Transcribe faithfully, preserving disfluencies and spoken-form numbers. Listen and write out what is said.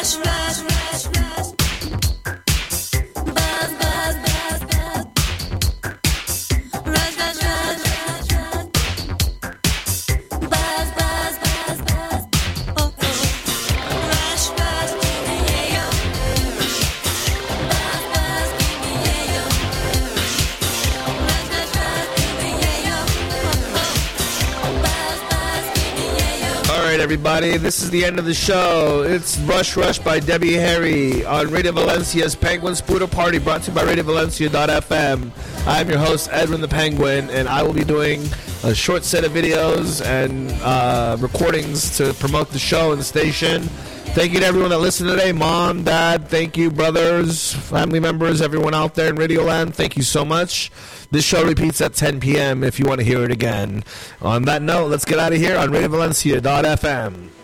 Everybody, this is the end of the show. It's Rush Rush by Debbie Harry on Radio Valencia's Penguin Spooter Party, brought to you by Radio Valencia dot f m. I'm your host, Edwin the Penguin, and I will be doing a short set of videos and uh, recordings to promote the show and the station. Thank you to everyone that listened today. Mom, Dad, thank you, brothers, family members, everyone out there in Radioland. Thank you so much. This show repeats at ten p.m. if you want to hear it again. On that note, let's get out of here on Radio Valencia dot f m.